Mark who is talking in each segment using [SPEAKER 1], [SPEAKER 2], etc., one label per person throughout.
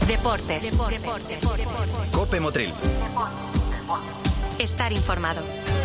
[SPEAKER 1] Deportes.
[SPEAKER 2] COPE Motril.
[SPEAKER 1] Estar informado.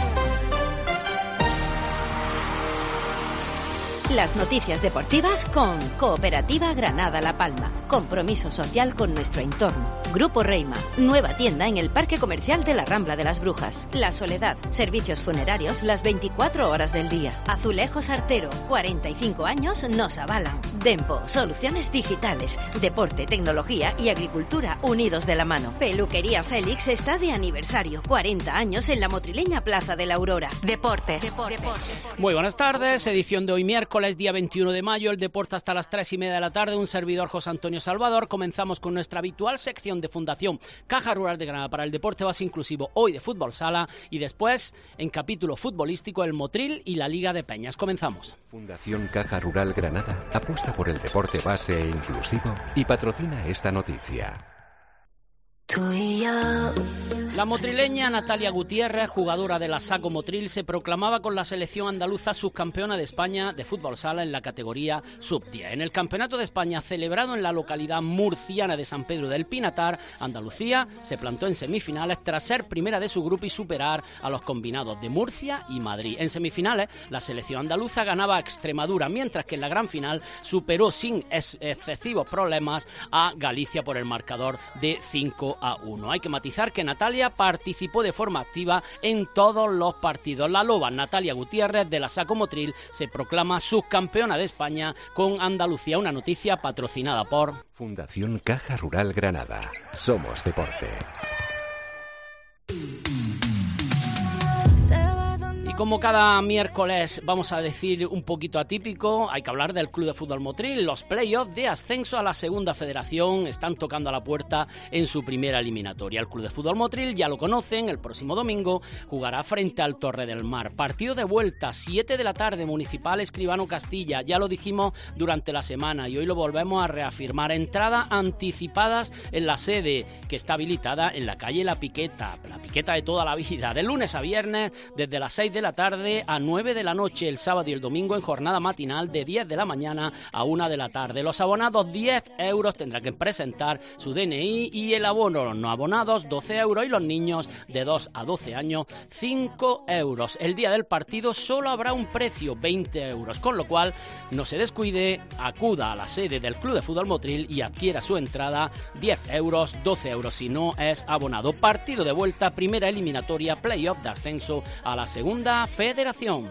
[SPEAKER 3] Las noticias deportivas con Cooperativa Granada La Palma. Compromiso social con nuestro entorno. Grupo Reima. Nueva tienda en el Parque Comercial de la Rambla de las Brujas. La Soledad. Servicios funerarios las 24 horas del día. Azulejos Artero. 45 años nos avalan. Dempo. Soluciones digitales. Deporte, tecnología y agricultura unidos de la mano. Peluquería Félix está de aniversario. 40 años en la motrileña Plaza de la Aurora.
[SPEAKER 1] Deportes.
[SPEAKER 4] Muy buenas tardes. Edición de hoy miércoles, día 21 de mayo. El deporte hasta las 3:30 de la tarde. Un servidor, José Antonio Salvador. Comenzamos con nuestra habitual sección de Fundación Caja Rural de Granada para el deporte base inclusivo, hoy de fútbol sala, y después, en capítulo futbolístico, el Motril y la Liga de Peñas. Comenzamos.
[SPEAKER 5] Fundación Caja Rural Granada apuesta por el deporte base e inclusivo y patrocina esta noticia.
[SPEAKER 4] La motrileña Natalia Gutiérrez, jugadora de la Saco Motril, se proclamaba con la selección andaluza subcampeona de España de fútbol sala en la categoría sub-10. En el Campeonato de España celebrado en la localidad murciana de San Pedro del Pinatar, Andalucía se plantó en semifinales tras ser primera de su grupo y superar a los combinados de Murcia y Madrid. En semifinales, la selección andaluza ganaba a Extremadura, mientras que en la gran final superó sin excesivos problemas a Galicia por el marcador de 5-1. Hay que matizar que Natalia participó de forma activa en todos los partidos. La loba Natalia Gutiérrez de la Saco Motril se proclama subcampeona de España con Andalucía, una noticia patrocinada por
[SPEAKER 5] Fundación Caja Rural Granada. Somos deporte.
[SPEAKER 4] Y como cada miércoles vamos a decir un poquito atípico, hay que hablar del Club de Fútbol Motril. Los playoffs de ascenso a la segunda federación están tocando a la puerta en su primera eliminatoria. El Club de Fútbol Motril, ya lo conocen, el próximo domingo jugará frente al Torre del Mar. Partido de vuelta, 7 de la tarde, Municipal Escribano Castilla. Ya lo dijimos durante la semana y hoy lo volvemos a reafirmar. Entradas anticipadas en la sede que está habilitada en la calle La Piqueta de toda la vida. De lunes a viernes, desde las 6 de la tarde a 9 de la noche, el sábado y el domingo en jornada matinal de 10 de la mañana a 1 de la tarde. Los abonados 10 euros tendrán que presentar su DNI y el abono. Los no abonados 12 euros y los niños de 2 a 12 años 5 euros. El día del partido solo habrá un precio, 20 euros, con lo cual no se descuide, acuda a la sede del Club de Fútbol Motril y adquiera su entrada, 10 euros, 12 euros si no es abonado. Partido de vuelta, primera eliminatoria, playoff de ascenso a la segunda federación.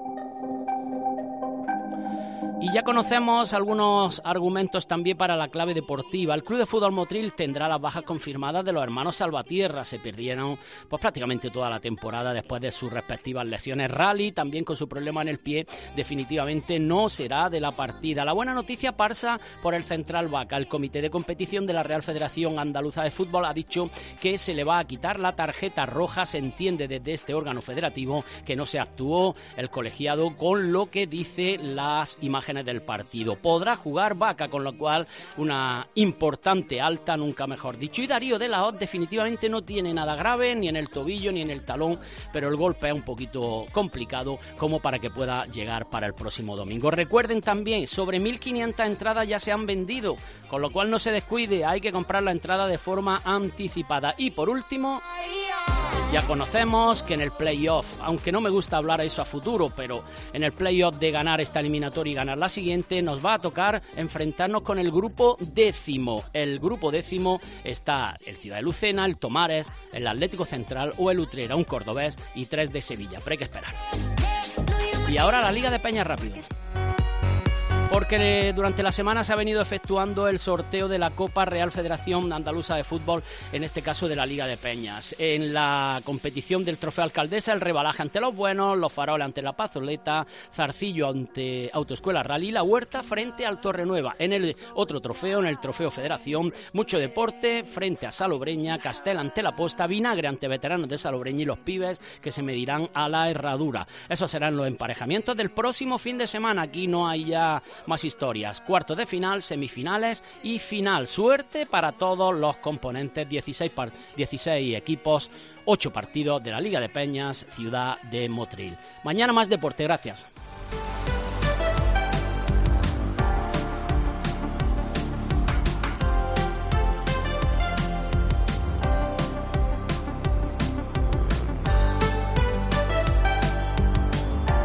[SPEAKER 4] Y ya conocemos algunos argumentos también para la clave deportiva. El Club de Fútbol Motril tendrá las bajas confirmadas de los hermanos Salvatierra. Se perdieron pues prácticamente toda la temporada después de sus respectivas lesiones. Rally, también con su problema en el pie, definitivamente no será de la partida. La buena noticia pasa por el Central Vaca. El Comité de Competición de la Real Federación Andaluza de Fútbol ha dicho que se le va a quitar la tarjeta roja. Se entiende desde este órgano federativo que no se actuó el colegiado con lo que dice las imágenes del partido. Podrá jugar Vaca, con lo cual una importante alta, nunca mejor dicho. Y Darío de la Hoz definitivamente no tiene nada grave, ni en el tobillo ni en el talón, pero el golpe es un poquito complicado como para que pueda llegar para el próximo domingo. Recuerden también, sobre 1.500 entradas ya se han vendido, con lo cual no se descuide, hay que comprar la entrada de forma anticipada. Y por último, ya conocemos que en el playoff, aunque no me gusta hablar eso a futuro, pero en el playoff de ganar esta eliminatoria y ganar la siguiente, nos va a tocar enfrentarnos con el grupo décimo. El grupo décimo está el Ciudad de Lucena, el Tomares, el Atlético Central o el Utrera, un cordobés y 3 de Sevilla. Pero hay que esperar. Y ahora la Liga de Peñas rápido. Porque durante la semana se ha venido efectuando el sorteo de la Copa Real Federación Andaluza de Fútbol, en este caso de la Liga de Peñas. En la competición del Trofeo Alcaldesa, el Rebalaje ante los Buenos, los Faroles ante la Pazoleta, Zarcillo ante Autoescuela Rally, La Huerta frente al Torrenueva. En el otro trofeo, en el Trofeo Federación, mucho deporte frente a Salobreña, Castel ante La Posta, Vinagre ante Veteranos de Salobreña y los Pibes que se medirán a la Herradura. Esos serán los emparejamientos del próximo fin de semana. Aquí no hay ya más historias. Cuartos de final, semifinales y final. Suerte para todos los componentes. 16 equipos, 8 partidos de la Liga de Peñas, Ciudad de Motril. Mañana más deporte. Gracias.